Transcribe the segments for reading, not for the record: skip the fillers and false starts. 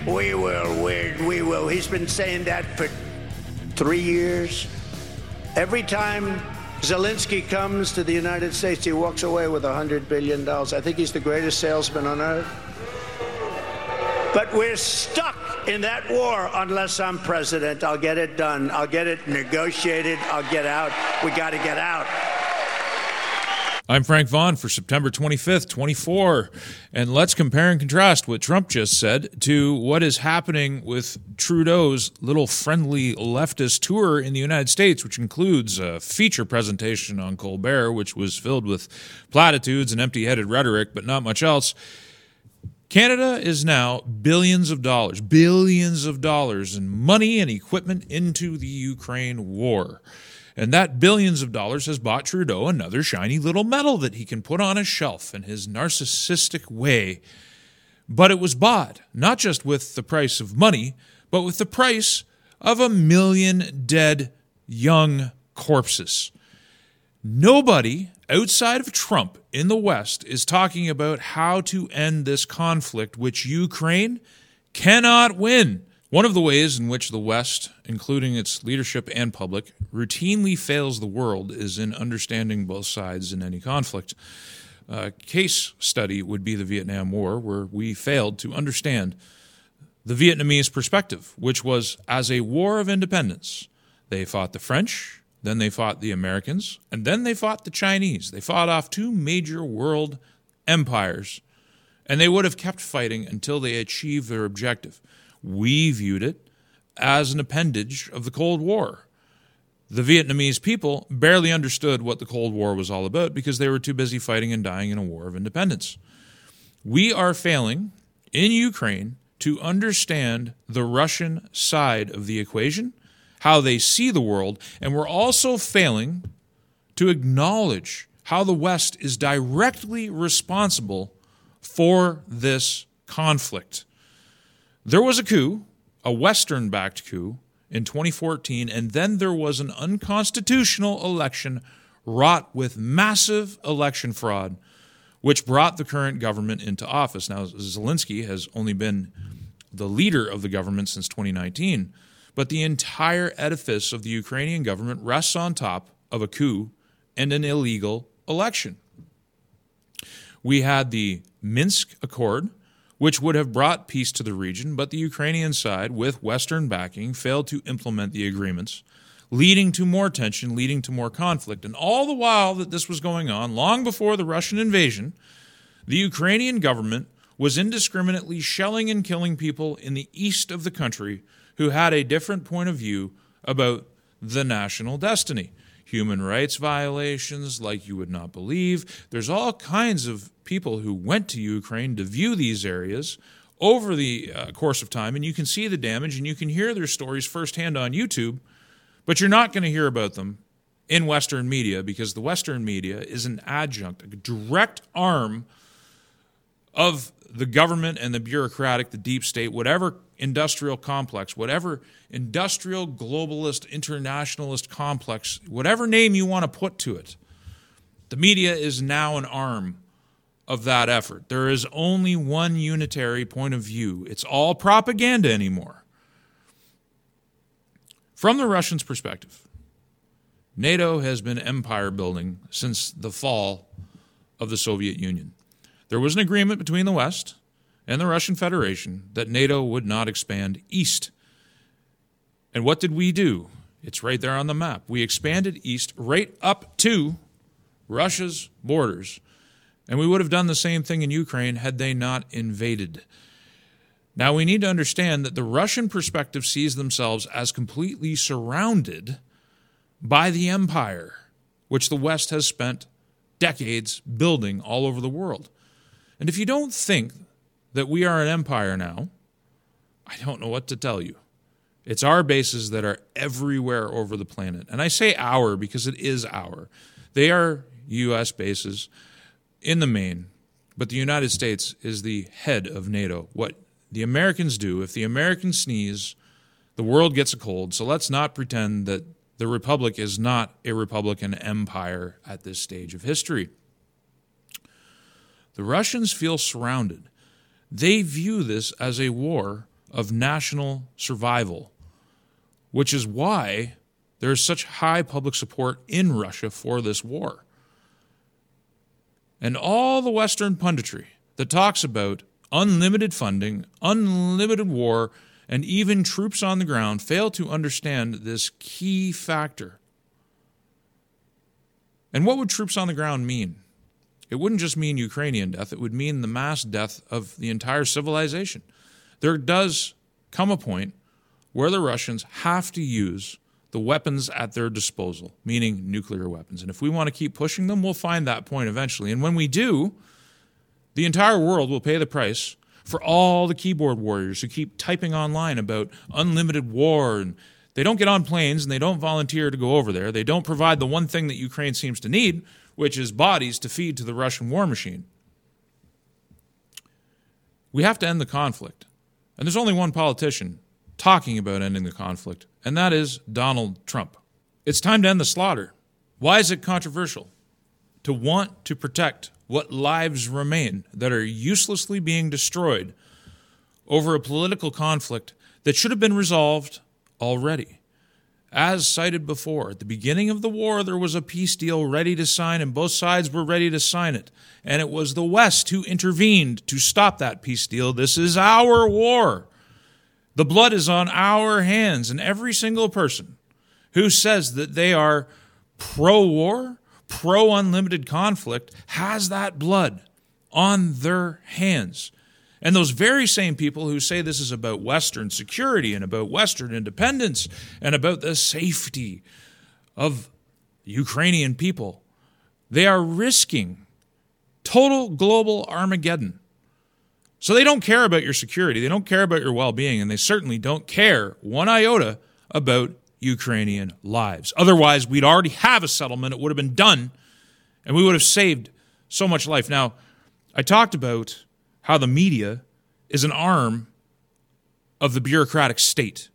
We will win. We will. He's been saying that for 3 years. Every time Zelensky comes to the United States, he walks away with $100 billion. I think he's the greatest salesman on earth. But we're stuck in that war unless I'm president. I'll get it done. I'll get it negotiated. I'll get out. We got to get out. I'm Frank Vaughn for September 25th, 24, and let's compare and contrast what Trump just said to what is happening with Trudeau's little friendly leftist tour in the United States, which includes a feature presentation on Colbert, which was filled with platitudes and empty-headed rhetoric, but not much else. Canada is now billions of dollars in money and equipment into the Ukraine war. And that billions of dollars has bought Trudeau another shiny little medal that he can put on a shelf in his narcissistic way. But it was bought not just with the price of money, but with the price of 1 million dead young corpses. Nobody outside of Trump in the West is talking about how to end this conflict, which Ukraine cannot win. One of the ways in which the West, including its leadership and public, routinely fails the world is in understanding both sides in any conflict. A case study would be the Vietnam War, where we failed to understand the Vietnamese perspective, which was as a war of independence. They fought the French, then they fought the Americans, and then they fought the Chinese. They fought off two major world empires, and they would have kept fighting until they achieved their objective. We viewed it as an appendage of the Cold War. The Vietnamese people barely understood what the Cold War was all about because they were too busy fighting and dying in a war of independence. We are failing in Ukraine to understand the Russian side of the equation, how they see the world, and we're also failing to acknowledge how the West is directly responsible for this conflict. There was a coup, a Western-backed coup, in 2014, and then there was an unconstitutional election wrought with massive election fraud, which brought the current government into office. Now, Zelensky has only been the leader of the government since 2019, but the entire edifice of the Ukrainian government rests on top of a coup and an illegal election. We had the Minsk Accord, which would have brought peace to the region, but the Ukrainian side, with Western backing, failed to implement the agreements, leading to more tension, leading to more conflict. And all the while that this was going on, long before the Russian invasion, the Ukrainian government was indiscriminately shelling and killing people in the east of the country who had a different point of view about the national destiny. Human rights violations like you would not believe. There's all kinds of people who went to Ukraine to view these areas over the course of time, and you can see the damage, and you can hear their stories firsthand on YouTube, but you're not going to hear about them in Western media because the Western media is an adjunct, a direct arm of the government and the bureaucratic, the deep state, whatever industrial complex, whatever industrial, globalist, internationalist complex, whatever name you want to put to it, the media is now an arm of that effort. There is only one unitary point of view. It's all propaganda anymore. From the Russians' perspective, NATO has been empire building since the fall of the Soviet Union. There was an agreement between the West and the Russian Federation that NATO would not expand east. And what did we do? It's right there on the map. We expanded east right up to Russia's borders. And we would have done the same thing in Ukraine had they not invaded. Now, we need to understand that the Russian perspective sees themselves as completely surrounded by the empire, which the West has spent decades building all over the world. And if you don't think that we are an empire now, I don't know what to tell you. It's our bases that are everywhere over the planet. And I say our because it is our. They are U.S. bases in the main, but the United States is the head of NATO. What the Americans do, if the Americans sneeze, the world gets a cold. So let's not pretend that the Republic is not a Republican empire at this stage of history. The Russians feel surrounded. They view this as a war of national survival, which is why there is such high public support in Russia for this war. And all the Western punditry that talks about unlimited funding, unlimited war, and even troops on the ground fail to understand this key factor. And what would troops on the ground mean? It wouldn't just mean Ukrainian death. It would mean the mass death of the entire civilization. There does come a point where the Russians have to use the weapons at their disposal, meaning nuclear weapons. And if we want to keep pushing them, we'll find that point eventually. And when we do, the entire world will pay the price for all the keyboard warriors who keep typing online about unlimited war, and they don't get on planes and they don't volunteer to go over there. They don't provide the one thing that Ukraine seems to need, which is bodies to feed to the Russian war machine. We have to end the conflict. And there's only one politician talking about ending the conflict, and that is Donald Trump. It's time to end the slaughter. Why is it controversial to want to protect what lives remain that are uselessly being destroyed over a political conflict that should have been resolved already? As cited before, at the beginning of the war, there was a peace deal ready to sign, and both sides were ready to sign it. And it was the West who intervened to stop that peace deal. This is our war. The blood is on our hands, and every single person who says that they are pro-war, pro-unlimited conflict, has that blood on their hands. And those very same people who say this is about Western security and about Western independence and about the safety of Ukrainian people, they are risking total global Armageddon. So they don't care about your security, they don't care about your well-being, and they certainly don't care one iota about Ukrainian lives. Otherwise, we'd already have a settlement. It would have been done, and we would have saved so much life. Now, I talked about how the media is an arm of the bureaucratic state.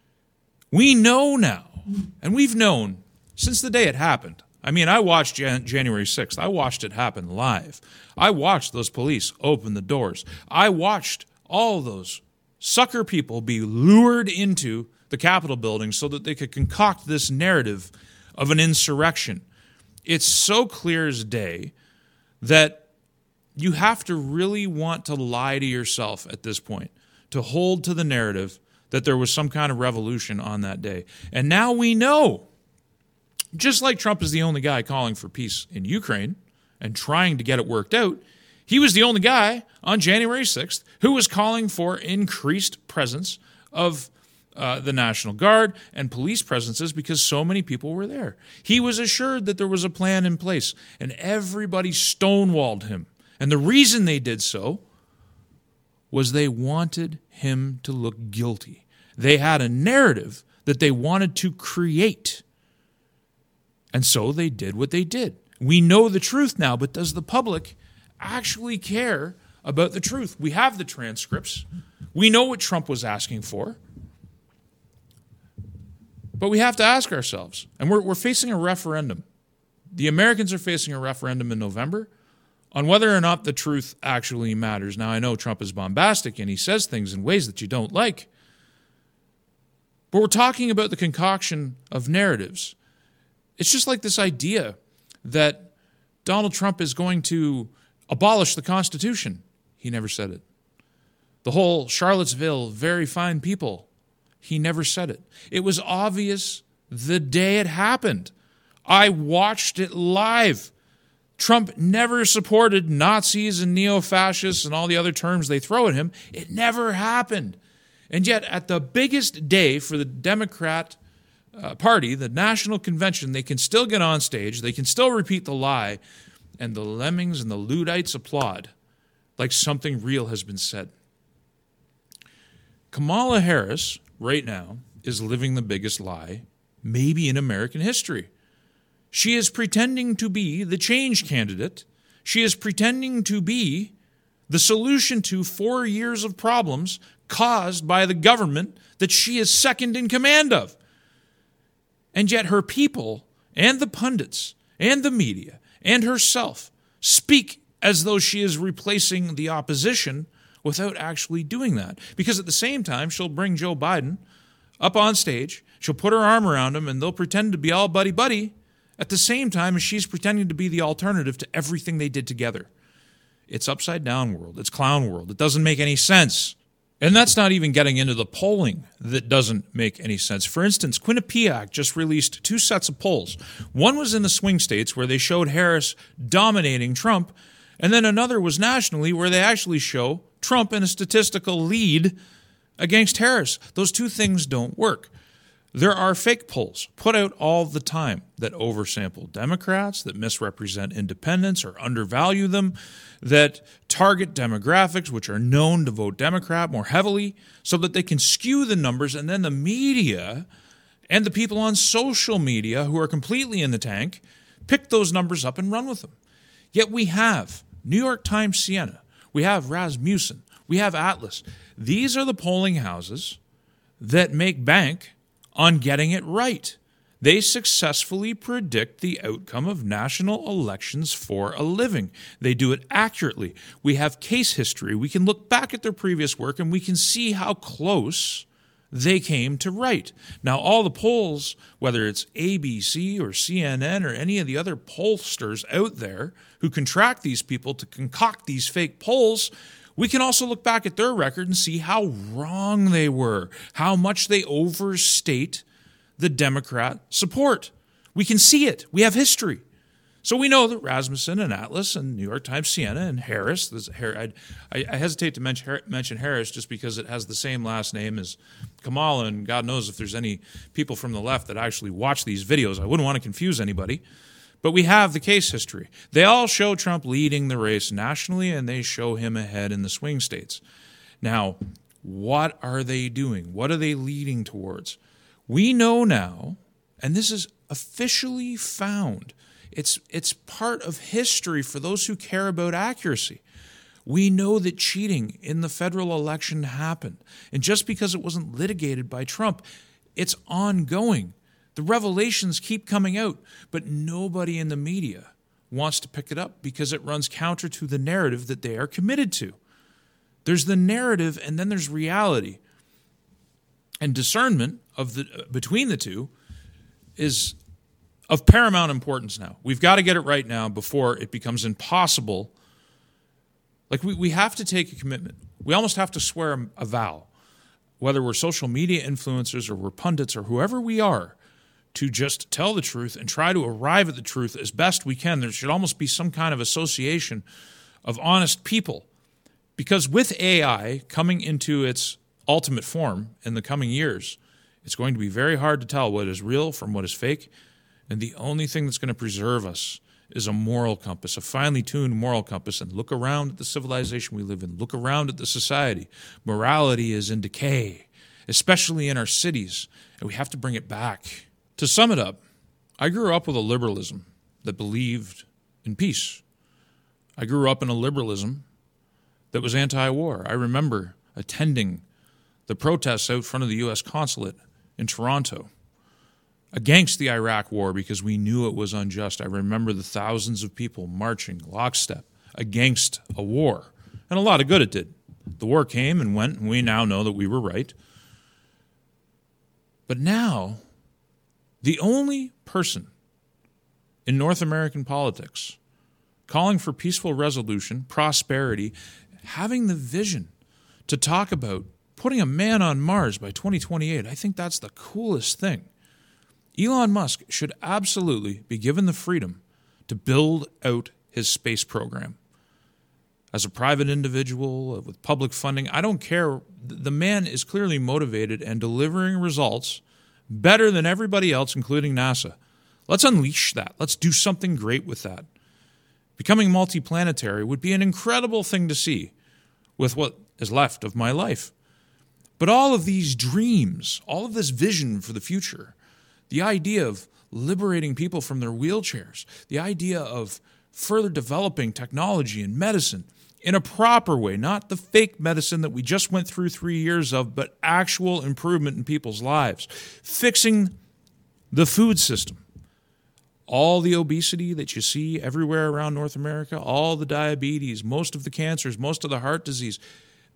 We know now, and we've known since the day it happened. I mean, I watched January 6th. I watched it happen live. I watched those police open the doors. I watched all those sucker people be lured into the Capitol building so that they could concoct this narrative of an insurrection. It's so clear as day that you have to really want to lie to yourself at this point, to hold to the narrative that there was some kind of revolution on that day. And now we know, just like Trump is the only guy calling for peace in Ukraine and trying to get it worked out, he was the only guy on January 6th who was calling for increased presence of the National Guard and police presences because so many people were there. He was assured that there was a plan in place, and everybody stonewalled him. And the reason they did so was they wanted him to look guilty. They had a narrative that they wanted to create. And so they did what they did. We know the truth now, but does the public actually care about the truth? We have the transcripts. We know what Trump was asking for. But we have to ask ourselves, and we're facing a referendum. The Americans are facing a referendum in November on whether or not the truth actually matters. Now, I know Trump is bombastic and he says things in ways that you don't like. But we're talking about the concoction of narratives. It's just like this idea that Donald Trump is going to abolish the Constitution. He never said it. The whole Charlottesville, very fine people, he never said it. It was obvious the day it happened. I watched it live. Trump never supported Nazis and neo-fascists and all the other terms they throw at him. It never happened. And yet, at the biggest day for the Democrat Party, the National Convention, they can still get on stage, they can still repeat the lie, and the lemmings and the Luddites applaud like something real has been said. Kamala Harris, right now, is living the biggest lie, maybe in American history. She is pretending to be the change candidate. She is pretending to be the solution to 4 years of problems caused by the government that she is second in command of. And yet her people and the pundits and the media and herself speak as though she is replacing the opposition without actually doing that. Because at the same time, she'll bring Joe Biden up on stage, she'll put her arm around him, and they'll pretend to be all buddy-buddy at the same time as she's pretending to be the alternative to everything they did together. It's upside-down world. It's clown world. It doesn't make any sense. And that's not even getting into the polling that doesn't make any sense. For instance, Quinnipiac just released 2 sets of polls. One was in the swing states where they showed Harris dominating Trump, and then another was nationally where they actually show Trump in a statistical lead against Harris. Those two things don't work. There are fake polls put out all the time that oversample Democrats, that misrepresent independents or undervalue them, that target demographics which are known to vote Democrat more heavily so that they can skew the numbers, and then the media and the people on social media who are completely in the tank pick those numbers up and run with them. Yet we have New York Times Siena, we have Rasmussen, we have Atlas. These are the polling houses that make bank on getting it right. They successfully predict the outcome of national elections for a living. They do it accurately. We have case history. We can look back at their previous work and we can see how close they came to right. Now, all the polls, whether it's ABC or CNN or any of the other pollsters out there who contract these people to concoct these fake polls, we can also look back at their record and see how wrong they were, how much they overstate the Democrat support. We can see it. We have history. So we know that Rasmussen and Atlas and New York Times Siena and Harris, I hesitate to mention Harris just because it has the same last name as Kamala, and God knows if there's any people from the left that actually watch these videos. I wouldn't want to confuse anybody. But we have the case history. They all show Trump leading the race nationally, and they show him ahead in the swing states. Now, what are they doing? What are they leading towards? We know now, and this is officially found, it's part of history for those who care about accuracy. We know that cheating in the federal election happened. And just because it wasn't litigated by Trump, it's ongoing. The revelations keep coming out, but nobody in the media wants to pick it up because it runs counter to the narrative that they are committed to. There's the narrative, and then there's reality. And discernment between the two is of paramount importance now. We've got to get it right now before it becomes impossible. Like we have to take a commitment. We almost have to swear a vow, whether we're social media influencers or we're pundits or whoever we are, to just tell the truth and try to arrive at the truth as best we can. There should almost be some kind of association of honest people. Because with AI coming into its ultimate form in the coming years, it's going to be very hard to tell what is real from what is fake. And the only thing that's going to preserve us is a moral compass, a finely tuned moral compass. And look around at the civilization we live in. Look around at the society. Morality is in decay, especially in our cities. And we have to bring it back. To sum it up, I grew up with a liberalism that believed in peace. I grew up in a liberalism that was anti-war. I remember attending the protests out front of the U.S. consulate in Toronto against the Iraq war because we knew it was unjust. I remember the thousands of people marching lockstep against a war, and a lot of good it did. The war came and went, and we now know that we were right. But now, the only person in North American politics calling for peaceful resolution, prosperity, having the vision to talk about putting a man on Mars by 2028, I think that's the coolest thing. Elon Musk should absolutely be given the freedom to build out his space program. As a private individual with public funding, I don't care. The man is clearly motivated and delivering results better than everybody else, including NASA. Let's unleash that. Let's do something great with that. Becoming multiplanetary would be an incredible thing to see with what is left of my life. But all of these dreams, all of this vision for the future, the idea of liberating people from their wheelchairs, the idea of further developing technology and medicine in a proper way, not the fake medicine that we just went through 3 years of, but actual improvement in people's lives, fixing the food system. All the obesity that you see everywhere around North America, all the diabetes, most of the cancers, most of the heart disease,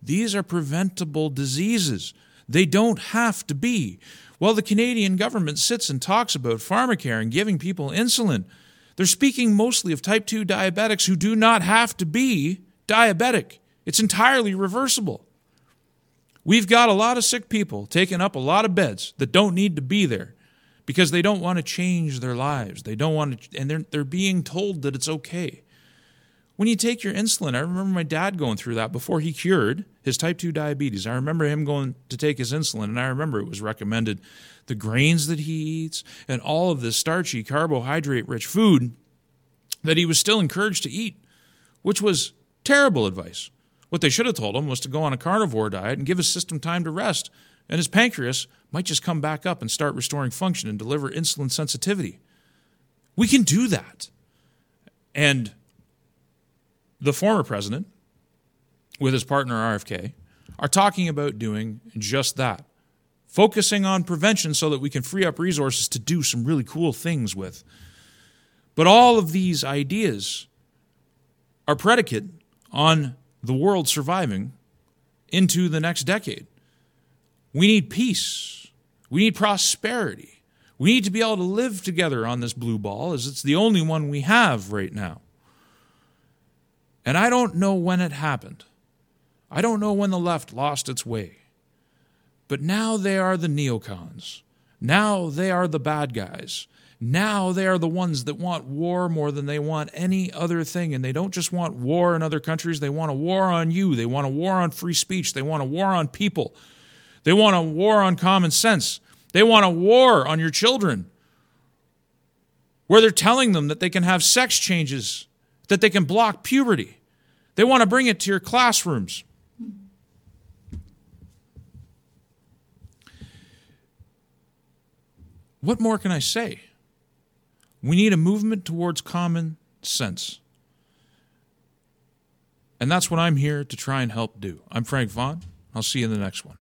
These are preventable diseases. They don't have to be. While the Canadian government sits and talks about pharmacare and giving people insulin, they're speaking mostly of type 2 diabetics who do not have to be diabetic. It's entirely reversible. We've got a lot of sick people taking up a lot of beds that don't need to be there because they don't want to change their lives. They don't want to, and they're being told that it's okay. When you take your insulin, I remember my dad going through that before he cured his type 2 diabetes. I remember him going to take his insulin, and I remember it was recommended the grains that he eats and all of this starchy, carbohydrate-rich food that he was still encouraged to eat, which was terrible advice. What they should have told him was to go on a carnivore diet and give his system time to rest, and his pancreas might just come back up and start restoring function and deliver insulin sensitivity. We can do that. And the former president, with his partner RFK, are talking about doing just that, focusing on prevention so that we can free up resources to do some really cool things with. But all of these ideas are predicate on the world surviving into the next decade. We need peace. We need prosperity. We need to be able to live together on this blue ball, as it's the only one we have right now. And I don't know when it happened. I don't know when the left lost its way. But now they are the neocons. Now they are the bad guys. Now they are the ones that want war more than they want any other thing. And they don't just want war in other countries. They want a war on you. They want a war on free speech. They want a war on people. They want a war on common sense. They want a war on your children, where they're telling them that they can have sex changes, that they can block puberty. They want to bring it to your classrooms. What more can I say? We need a movement towards common sense. And that's what I'm here to try and help do. I'm Frank Vaughn. I'll see you in the next one.